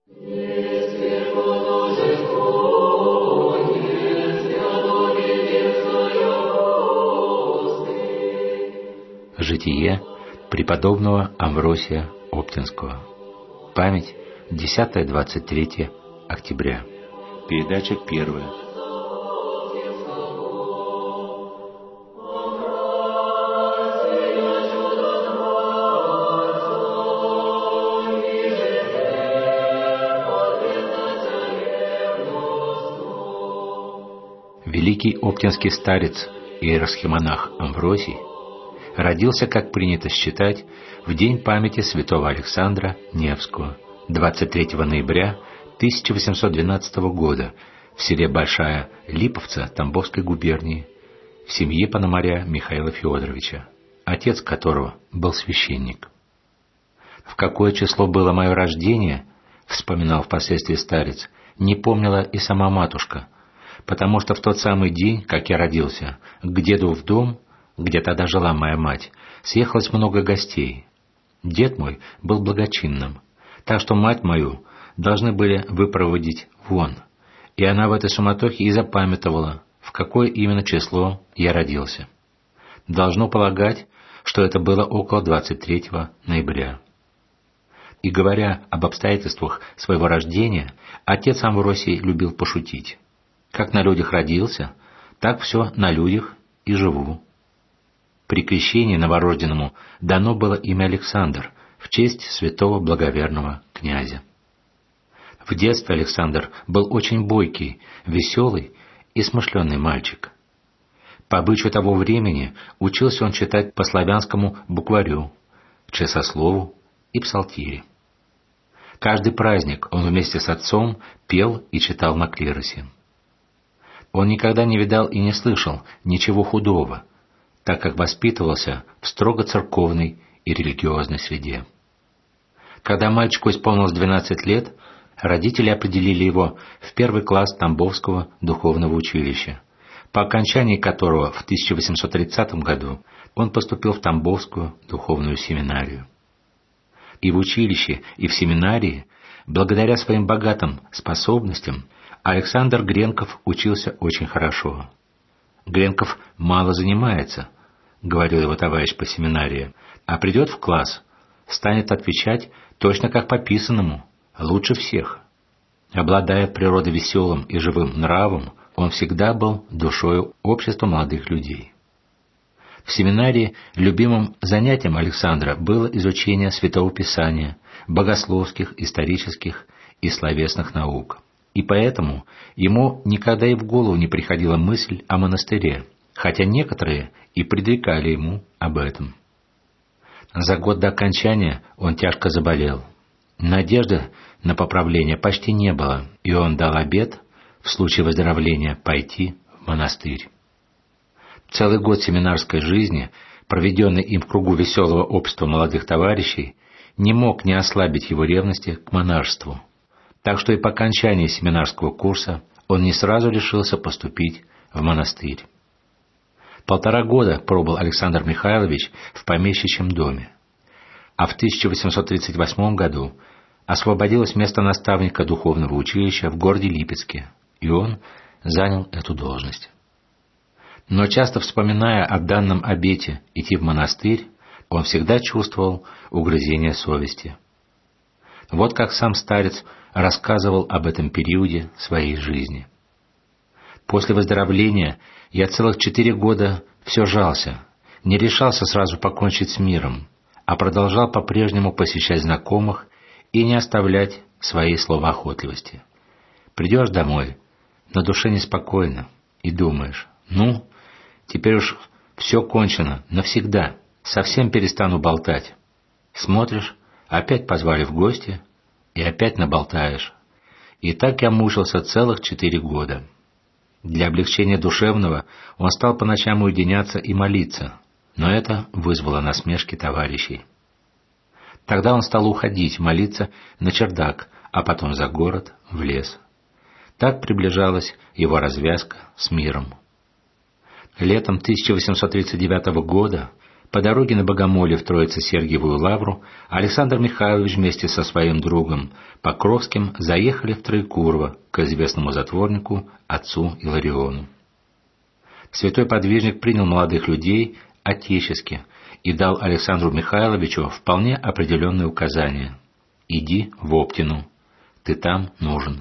Житие преподобного Амвросия Оптинского. Память 10-23 октября. Передача 1. Великий оптинский старец и иеросхимонах Амвросий родился, как принято считать, в день памяти святого Александра Невского, 23 ноября 1812 года в селе Большая Липовца Тамбовской губернии, в семье пономаря Михаила Федоровича, отец которого был священник. В какое число было мое рождение, вспоминал впоследствии старец, не помнила и сама матушка, потому что в тот самый день, как я родился, к деду в дом, где тогда жила моя мать, съехалось много гостей. Дед мой был благочинным, так что мать мою должны были выпроводить вон, и она в этой суматохе и запамятовала, в какое именно число я родился. Должно полагать, что это было около 23 ноября. И говоря об обстоятельствах своего рождения, отец Амвросий любил пошутить. Как на людях родился, так все на людях и живу. При крещении новорожденному дано было имя Александр в честь святого благоверного князя. В детстве Александр был очень бойкий, веселый и смышленый мальчик. По обычаю того времени учился он читать по славянскому букварю, часослову и псалтире. Каждый праздник он вместе с отцом пел и читал на клиросе. Он никогда не видал и не слышал ничего худого, так как воспитывался в строго церковной и религиозной среде. Когда мальчику исполнилось 12 лет, родители определили его в 1 класс Тамбовского духовного училища, по окончании которого в 1830 году он поступил в Тамбовскую духовную семинарию. И в училище, и в семинарии, благодаря своим богатым способностям, Александр Гренков учился очень хорошо. «Гренков мало занимается», — говорил его товарищ по семинарии, «а придет в класс, станет отвечать точно как по писанному, лучше всех». Обладая природой веселым и живым нравом, он всегда был душою общества молодых людей. В семинарии любимым занятием Александра было изучение Святого Писания, богословских, исторических и словесных наук. И поэтому ему никогда и в голову не приходила мысль о монастыре, хотя некоторые и предрекали ему об этом. За год до окончания он тяжко заболел. Надежды на поправление почти не было, и он дал обет в случае выздоровления пойти в монастырь. Целый год семинарской жизни, проведенный им в кругу веселого общества молодых товарищей, не мог не ослабить его ревности к монашеству. Так что и по окончании семинарского курса он не сразу решился поступить в монастырь. 1,5 года пробыл Александр Михайлович в помещичьем доме, а в 1838 году освободилось место наставника духовного училища в городе Липецке, и он занял эту должность. Но часто вспоминая о данном обете идти в монастырь, он всегда чувствовал угрызение совести. Вот как сам старец рассказывал об этом периоде своей жизни. «После выздоровления я целых 4 года все жался, не решался сразу покончить с миром, а продолжал по-прежнему посещать знакомых и не оставлять своей словоохотливости. Придешь домой, на душе неспокойно, и думаешь, ну, теперь уж все кончено, навсегда, совсем перестану болтать. Смотришь, опять позвали в гости, и опять наболтаешь. И так я мучился целых 4 года. Для облегчения душевного он стал по ночам уединяться и молиться, но это вызвало насмешки товарищей. Тогда он стал уходить, молиться на чердак, а потом за город, в лес. Так приближалась его развязка с миром. Летом 1839 года, По дороге на Богомоле в Троице-Сергиевую лавру Александр Михайлович вместе со своим другом Покровским заехали в Троекурово к известному затворнику отцу Илариону. Святой подвижник принял молодых людей отечески и дал Александру Михайловичу вполне определенные указания: «Иди в Оптину, ты там нужен».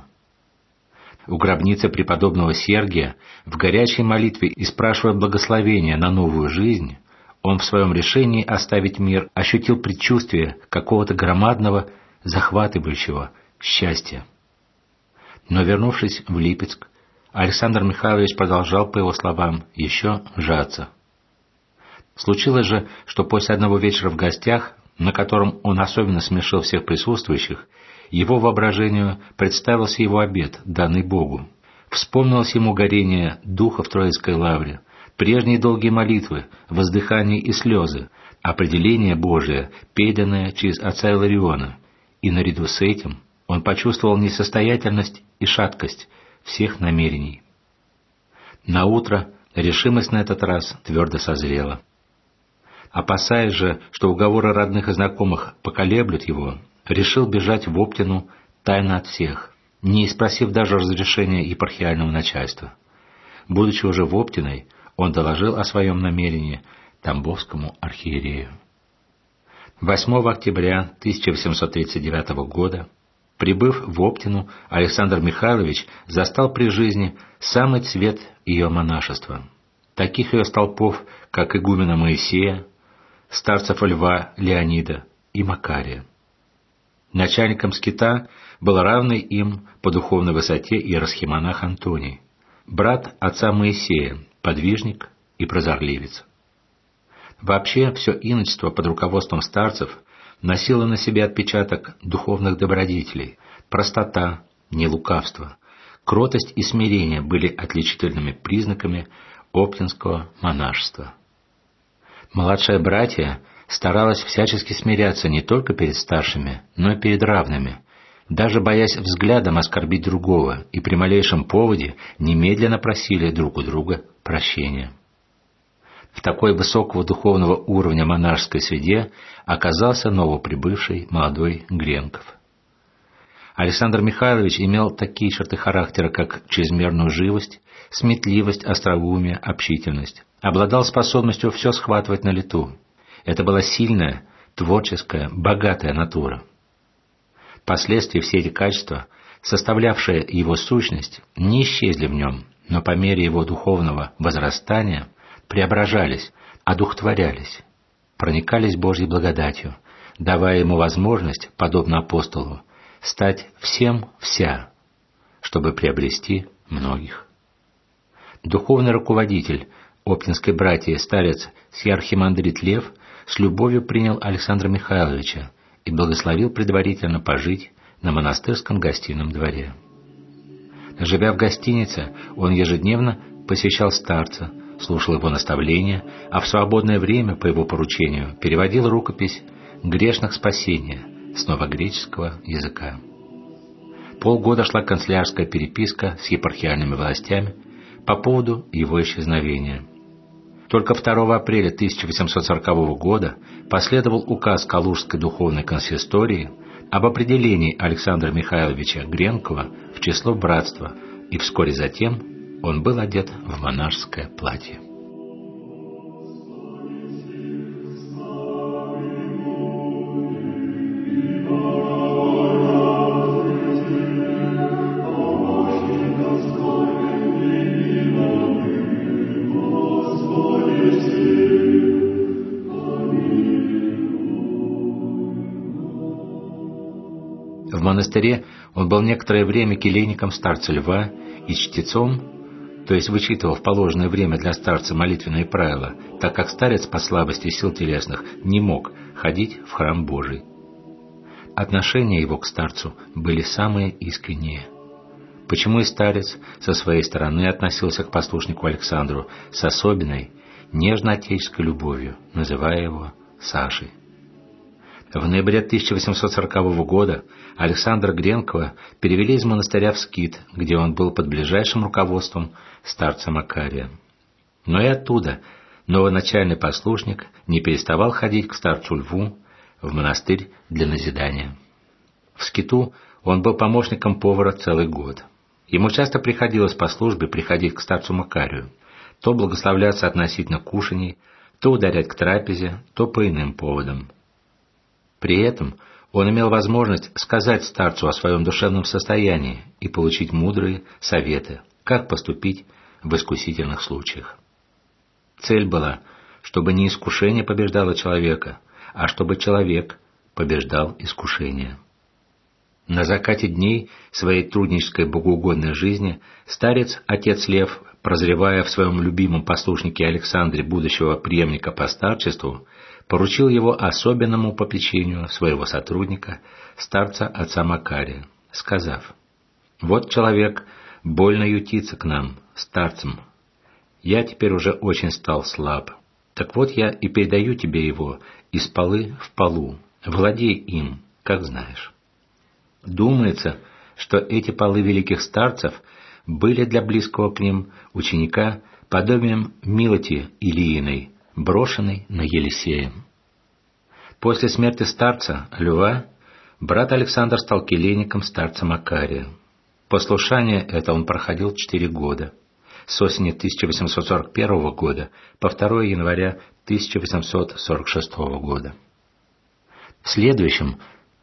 У гробницы преподобного Сергия в горячей молитве и спрашивая благословения на новую жизнь, он в своем решении оставить мир ощутил предчувствие какого-то громадного, захватывающего счастья. Но, вернувшись в Липецк, Александр Михайлович продолжал, по его словам, еще жаться. Случилось же, что после одного вечера в гостях, на котором он особенно смешил всех присутствующих, его воображению представился его обет, данный Богу. Вспомнилось ему горение духа в Троицкой лавре, прежние долгие молитвы, воздыхания и слезы, определение Божие, переданное через отца Илариона, и наряду с этим он почувствовал несостоятельность и шаткость всех намерений. Наутро решимость на этот раз твердо созрела. Опасаясь же, что уговоры родных и знакомых поколеблют его, решил бежать в Оптину тайно от всех, не спросив даже разрешения епархиального начальства. Будучи уже в Оптиной, он доложил о своем намерении Тамбовскому архиерею. 8 октября 1839 года, прибыв в Оптину, Александр Михайлович застал при жизни самый цвет ее монашества. Таких ее столпов, как игумена Моисея, старцев Льва Леонида и Макария. Начальником скита был равный им по духовной высоте иеросхимонах Антоний, брат отца Моисея, подвижник и прозорливец. Вообще, все иночество под руководством старцев носило на себе отпечаток духовных добродетелей: простота, нелукавство, кротость и смирение были отличительными признаками оптинского монашества. Младшее братья старалось всячески смиряться не только перед старшими, но и перед равными, даже боясь взглядом оскорбить другого, и при малейшем поводе немедленно просили друг у друга прощения. В такой высокого духовного уровня монашеской среде оказался новоприбывший молодой Гренков. Александр Михайлович имел такие черты характера, как чрезмерную живость, сметливость, остроумие, общительность. Обладал способностью все схватывать на лету. Это была сильная, творческая, богатая натура. Впоследствии все эти качества, составлявшие его сущность, не исчезли в нем, но по мере его духовного возрастания преображались, одухотворялись, проникались Божьей благодатью, давая ему возможность, подобно апостолу, стать всем вся, чтобы приобрести многих. Духовный руководитель Оптинской братьи старец сиархимандрит Лев с любовью принял Александра Михайловича и благословил предварительно пожить на монастырском гостином дворе. Живя в гостинице, он ежедневно посещал старца, слушал его наставления, а в свободное время по его поручению переводил рукопись «Грешных спасения» с новогреческого языка. Полгода шла канцелярская переписка с епархиальными властями по поводу его исчезновения. Только 2 апреля 1840 года последовал указ Калужской духовной консистории об определении Александра Михайловича Гренкова в число братства, и вскоре затем он был одет в монашеское платье. В монастыре он был некоторое время келейником старца Льва и чтецом, то есть вычитывал в положенное время для старца молитвенные правила, так как старец по слабости сил телесных не мог ходить в храм Божий. Отношения его к старцу были самые искренние. Почему и старец со своей стороны относился к послушнику Александру с особенной, нежно-отеческой любовью, называя его Сашей. В ноябре 1840 года Александра Гренкова перевели из монастыря в скит, где он был под ближайшим руководством старца Макария. Но и оттуда новоначальный послушник не переставал ходить к старцу Льву в монастырь для назидания. В скиту он был помощником повара целый год. Ему часто приходилось по службе приходить к старцу Макарию, то благословляться относительно кушаний, то ударять к трапезе, то по иным поводам. При этом он имел возможность сказать старцу о своем душевном состоянии и получить мудрые советы, как поступить в искусительных случаях. Цель была, чтобы не искушение побеждало человека, а чтобы человек побеждал искушение. На закате дней своей труднической богоугодной жизни старец, отец Лев, прозревая в своем любимом послушнике Александре будущего преемника по старчеству, поручил его особенному попечению своего сотрудника, старца отца Макария, сказав: «Вот человек больно ютится к нам, старцам. Я теперь уже очень стал слаб. Так вот я и передаю тебе его из полы в полу, владей им, как знаешь». Думается, что эти полы великих старцев были для близкого к ним ученика подобием Милоти Илииной, брошенной на Елисея. После смерти старца Льва брат Александр стал келейником старца Макария. Послушание это он проходил 4 года, с осени 1841 года по 2 января 1846 года. В следующем,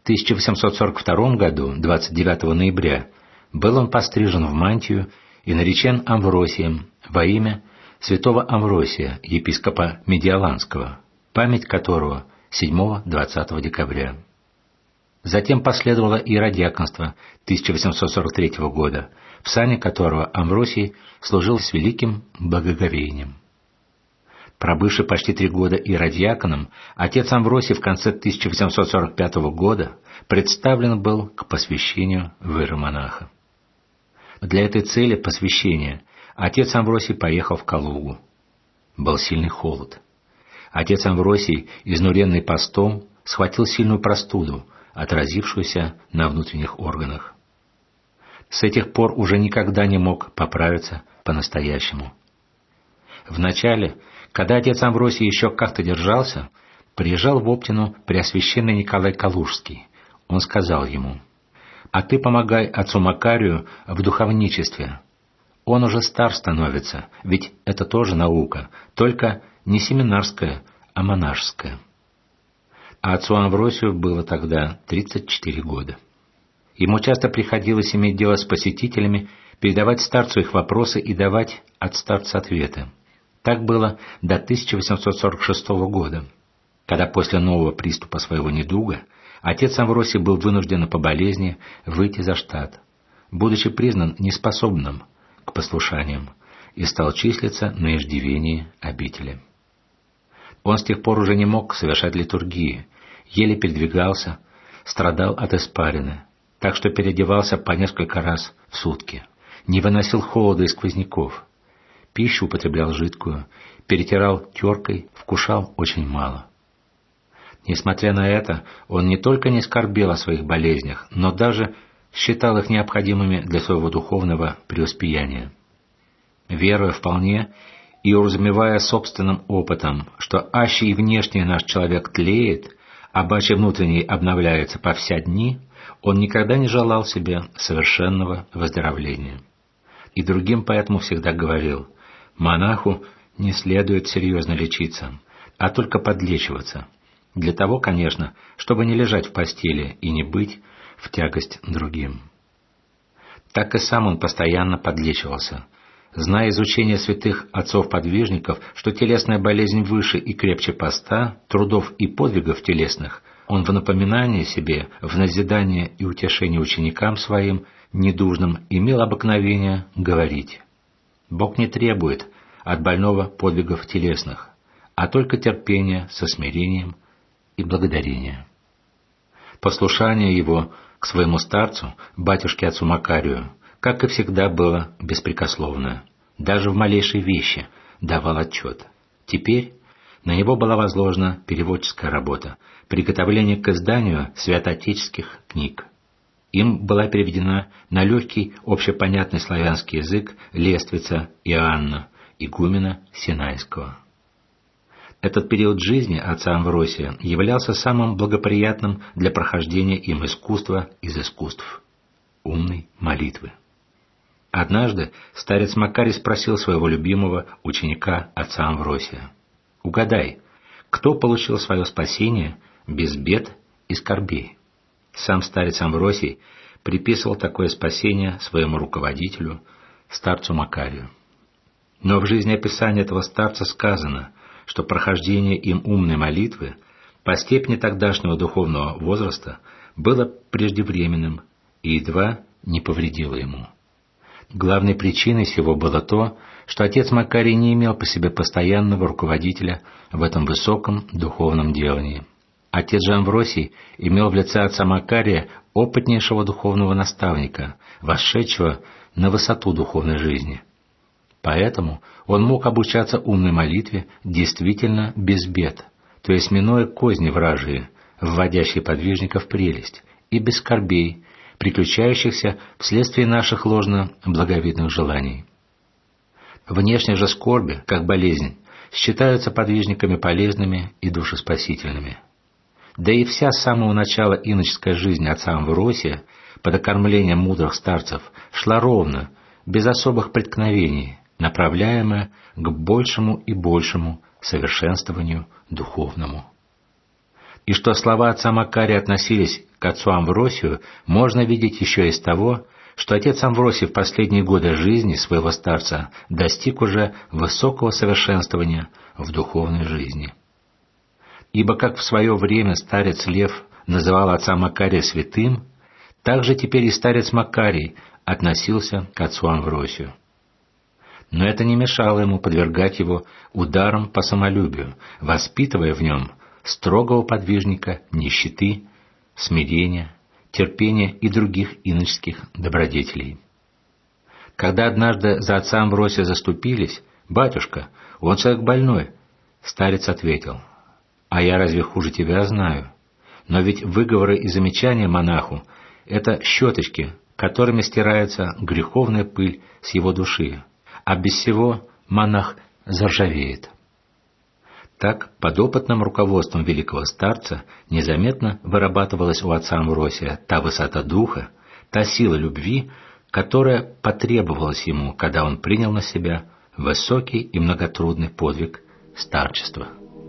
1842 году, 29 ноября, был он пострижен в мантию и наречен Амвросием во имя святого Амвросия, епископа Медиоланского, память которого 7-20 декабря. Затем последовало иеродиаконство 1843 года, в сане которого Амвросий служил с великим благоговением. Пробывший почти 3 года иеродиаконом, отец Амвросий в конце 1845 года представлен был к посвящению в иеромонаха. Для этой цели посвящения отец Амвросий поехал в Калугу. Был сильный холод. Отец Амвросий, изнуренный постом, схватил сильную простуду, отразившуюся на внутренних органах. С этих пор уже никогда не мог поправиться по-настоящему. Вначале, когда отец Амвросий еще как-то держался, приезжал в Оптину преосвященный Николай Калужский. Он сказал ему: «А ты помогай отцу Макарию в духовничестве. Он уже стар становится, ведь это тоже наука, только не семинарская, а монашеская». А отцу Амвросию было тогда 34 года. Ему часто приходилось иметь дело с посетителями, передавать старцу их вопросы и давать от старца ответы. Так было до 1846 года, когда после нового приступа своего недуга отец Амвросий был вынужден по болезни выйти за штат, будучи признан неспособным к послушаниям, и стал числиться на иждивении обители. Он с тех пор уже не мог совершать литургии, еле передвигался, страдал от испарины, так что переодевался по несколько раз в сутки, не выносил холода и сквозняков, пищу употреблял жидкую, перетирал теркой, вкушал очень мало. Несмотря на это, он не только не скорбел о своих болезнях, но даже считал их необходимыми для своего духовного преуспеяния. Веруя вполне и уразумевая собственным опытом, что аще и внешне наш человек тлеет, а баче внутренний обновляется по вся дни, он никогда не желал себе совершенного выздоровления. И другим поэтому всегда говорил: монаху не следует серьезно лечиться, а только подлечиваться. Для того, конечно, чтобы не лежать в постели и не быть в тягость другим. Так и сам он постоянно подлечивался, зная из учения святых отцов-подвижников, что телесная болезнь выше и крепче поста, трудов и подвигов телесных. Он в напоминание себе, в назидание и утешение ученикам своим недужным имел обыкновение говорить: Бог не требует от больного подвигов телесных, а только терпения со смирением и благодарения. Послушание его к своему старцу, батюшке отцу Макарию, как и всегда, было беспрекословное. Даже в малейшей вещи давал отчет. Теперь на него была возложена переводческая работа, приготовление к изданию святоотеческих книг. Им была переведена на легкий общепонятный славянский язык лествица Иоанна, игумена Синайского. Этот период жизни отца Амвросия являлся самым благоприятным для прохождения им искусства из искусств – умной молитвы. Однажды старец Макарий спросил своего любимого ученика отца Амвросия: «Угадай, кто получил свое спасение без бед и скорбей?» Сам старец Амвросий приписывал такое спасение своему руководителю, старцу Макарию. Но в жизнеописании этого старца сказано, что прохождение им умной молитвы по степени тогдашнего духовного возраста было преждевременным и едва не повредило ему. Главной причиной всего было то, что отец Макарий не имел по себе постоянного руководителя в этом высоком духовном делании. Отец же Амвросий имел в лице отца Макария опытнейшего духовного наставника, восшедшего на высоту духовной жизни. Поэтому он мог обучаться умной молитве действительно без бед, то есть минуя козни вражьи, вводящие подвижника в прелесть, и без скорбей, приключающихся вследствие наших ложно-благовидных желаний. Внешние же скорби, как болезнь, считаются подвижниками полезными и душеспасительными. Да и вся с самого начала иноческая жизнь отца Амвросия под окормлением мудрых старцев шла ровно, без особых преткновений, направляемая к большему и большему совершенствованию духовному. И что слова отца Макария относились к отцу Амвросию, можно видеть еще из того, что отец Амвросий в последние годы жизни своего старца достиг уже высокого совершенствования в духовной жизни. Ибо как в свое время старец Лев называл отца Макария святым, так же теперь и старец Макарий относился к отцу Амвросию. Но это не мешало ему подвергать его ударам по самолюбию, воспитывая в нем строгого подвижника нищеты, смирения, терпения и других иноческих добродетелей. Когда однажды за отца Амвросия заступились: «Батюшка, он человек больной», старец ответил: «А я разве хуже тебя знаю? Но ведь выговоры и замечания монаху — это щеточки, которыми стирается греховная пыль с его души, а без сего монах заржавеет». Так, под опытным руководством великого старца незаметно вырабатывалась у отца Амвросия та высота духа, та сила любви, которая потребовалась ему, когда он принял на себя высокий и многотрудный подвиг старчества.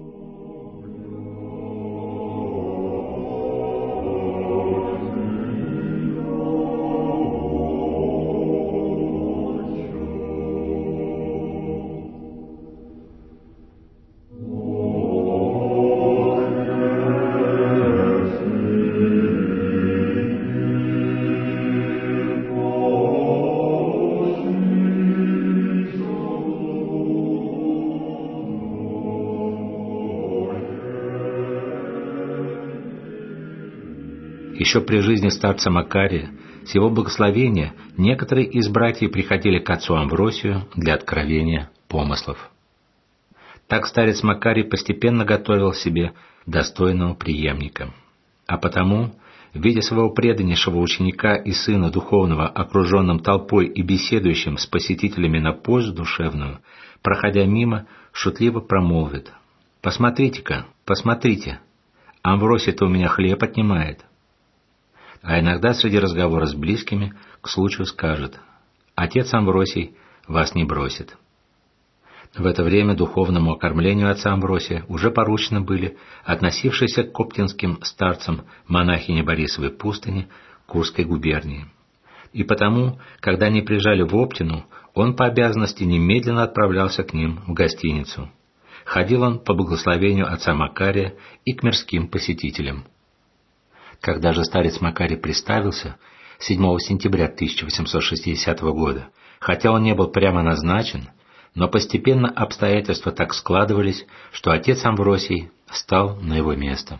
Еще при жизни старца Макария, с его благословения, некоторые из братьев приходили к отцу Амвросию для откровения помыслов. Так старец Макарий постепенно готовил себе достойного преемника. А потому, видя своего преданнейшего ученика и сына духовного окруженным толпой и беседующим с посетителями на пользу душевную, проходя мимо, шутливо промолвит: «Посмотрите-ка, посмотрите, Амвросий-то у меня хлеб отнимает». А иногда среди разговора с близкими к случаю скажет: «Отец Амвросий вас не бросит». В это время духовному окормлению отца Амвросия уже поручены были относившиеся к коптинским старцам монахини Борисовой пустыни Курской губернии. И потому, когда они приезжали в Оптину, он по обязанности немедленно отправлялся к ним в гостиницу. Ходил он по благословению отца Макария и к мирским посетителям. Когда же старец Макарий приставился 7 сентября 1860 года, хотя он не был прямо назначен, но постепенно обстоятельства так складывались, что отец Амвросий стал на его место.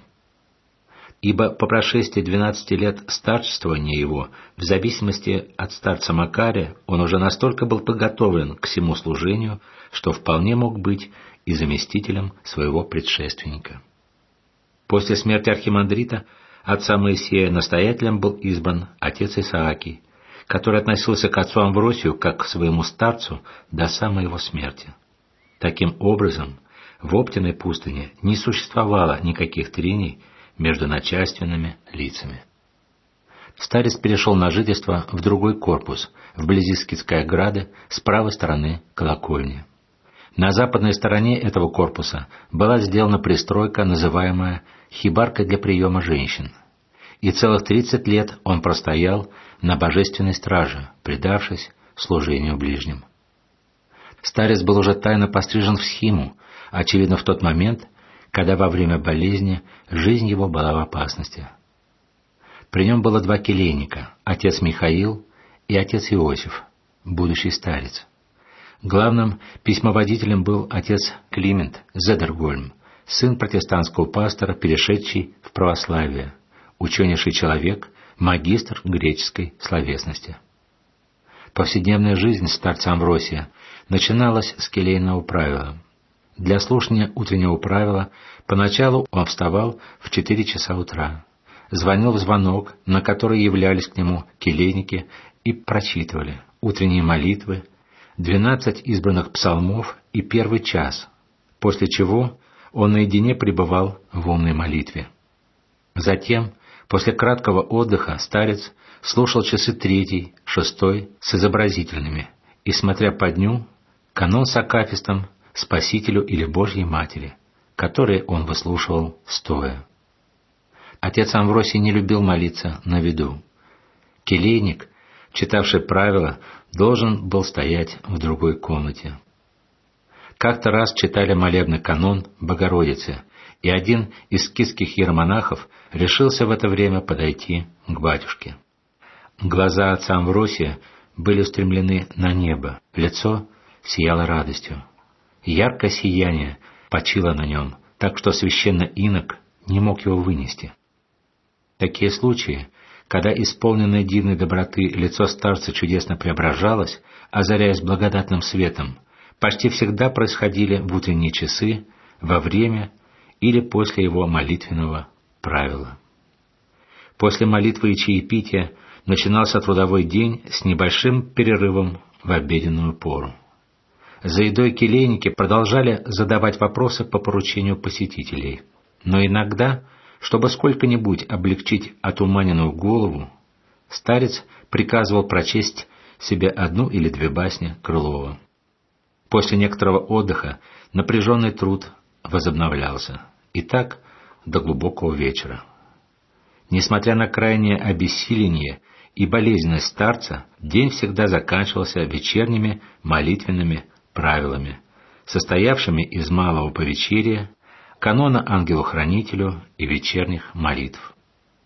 Ибо по прошествии 12 лет старчествования его, в зависимости от старца Макария, он уже настолько был подготовлен к всему служению, что вполне мог быть и заместителем своего предшественника. После смерти архимандрита отца Моисея настоятелем был избран отец Исаакий, который относился к отцу Амвросию как к своему старцу до самой его смерти. Таким образом, В Оптиной пустыне не существовало никаких трений между начальственными лицами. Старец перешел на жительство в другой корпус, вблизи Скитской ограды, с правой стороны колокольни. На западной стороне этого корпуса была сделана пристройка, называемая «хибаркой для приема женщин». И целых 30 лет он простоял на божественной страже, предавшись служению ближним. Старец был уже тайно пострижен в схиму, очевидно в тот момент, когда во время болезни жизнь его была в опасности. При нем было 2 келейника, отец Михаил и отец Иосиф, будущий старец. Главным письмоводителем был отец Климент Зедергольм, сын протестантского пастора, перешедший в православие, ученейший человек, магистр греческой словесности. Повседневная жизнь старца Амвросия начиналась с келейного правила. Для слушания утреннего правила поначалу он вставал в 4 часа утра, звонил в звонок, на который являлись к нему келейники и прочитывали утренние молитвы, 12 избранных псалмов и 1 час, после чего он наедине пребывал в умной молитве. Затем, после краткого отдыха, старец слушал часы 3, 6 с изобразительными и, смотря по дню, канон с акафистом Спасителю или Божьей Матери, которые он выслушивал стоя. Отец Амвросий не любил молиться на виду. Келейник, читавший правила, должен был стоять в другой комнате. Как-то раз читали молебный канон Богородицы, и один из скитских иеромонахов решился в это время подойти к батюшке. Глаза отца Амвросия были устремлены на небо, лицо сияло радостью. Яркое сияние почило на нем, так что священный инок не мог его вынести. Такие случаи, когда исполненное дивной доброты лицо старца чудесно преображалось, озаряясь благодатным светом, почти всегда происходили в утренние часы, во время или после его молитвенного правила. После молитвы и чаепития начинался трудовой день с небольшим перерывом в обеденную пору. За едой келейники продолжали задавать вопросы по поручению посетителей, но иногда, чтобы сколько-нибудь облегчить отуманенную голову, старец приказывал прочесть себе 1 или 2 басни Крылова. После некоторого отдыха напряженный труд возобновлялся, и так до глубокого вечера. Несмотря на крайнее обессиление и болезненность старца, день всегда заканчивался вечерними молитвенными правилами, состоявшими из малого повечерия, канона ангелу-хранителю и вечерних молитв.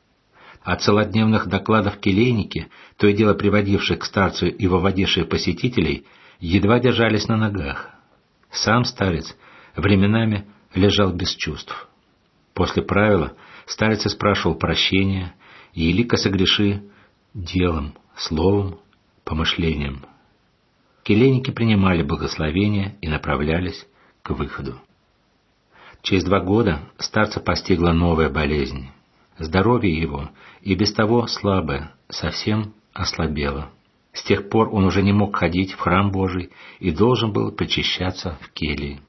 От целодневных докладов келейники, то и дело приводивших к старцу и выводивших посетителей, едва держались на ногах. Сам старец временами лежал без чувств. После правила старец спрашивал прощения, и елико согреши делом, словом, помышлением. Келейники принимали благословения и направлялись к выходу. Через 2 года старца постигла новая болезнь. Здоровье его, и без того слабое, совсем ослабело. С тех пор он уже не мог ходить в храм Божий и должен был причащаться в келии.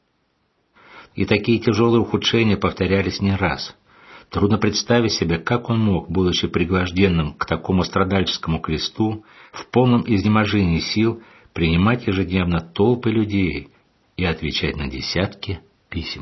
И такие тяжелые ухудшения повторялись не раз. Трудно представить себе, как он мог, будучи пригвожденным к такому страдальческому кресту, в полном изнеможении сил принимать ежедневно толпы людей и отвечать на десятки писем.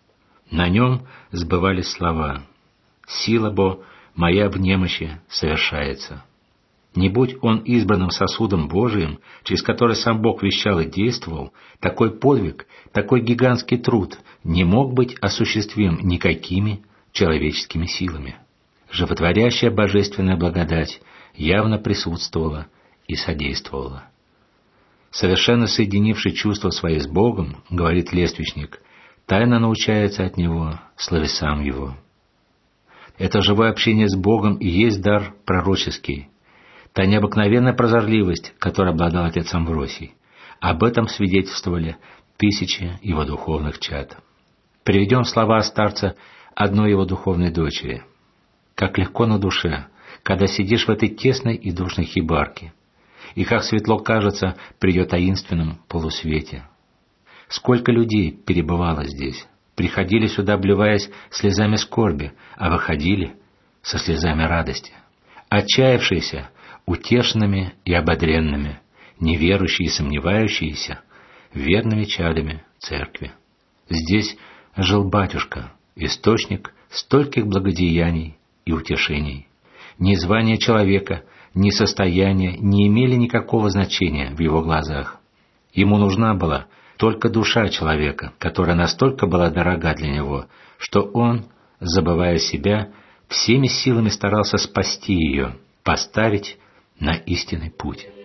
На нем сбывались слова «Сила бо моя в немощи совершается». Не будь он избранным сосудом Божиим, через который сам Бог вещал и действовал, такой подвиг, такой гигантский труд не мог быть осуществим никакими человеческими силами. Животворящая божественная благодать явно присутствовала и содействовала. Совершенно соединивший чувства свои с Богом, говорит лествичник, тайно научается от Него словесам Его. Это живое общение с Богом и есть дар пророческий, та необыкновенная прозорливость, которой обладал отец Амвросий. Об этом свидетельствовали тысячи его духовных чад. Приведем слова старца одной его духовной дочери. «Как легко на душе, когда сидишь в этой тесной и душной хибарке, и как светло кажется при ее таинственном полусвете. Сколько людей перебывало здесь, приходили сюда, обливаясь слезами скорби, а выходили со слезами радости. Отчаявшиеся, утешенными и ободренными, неверующие и сомневающиеся, верными чадами церкви. Здесь жил батюшка, источник стольких благодеяний и утешений. Ни звание человека, ни состояние не имели никакого значения в его глазах. Ему нужна была только душа человека, которая настолько была дорога для него, что он, забывая себя, всеми силами старался спасти ее, поставить на истинный путь.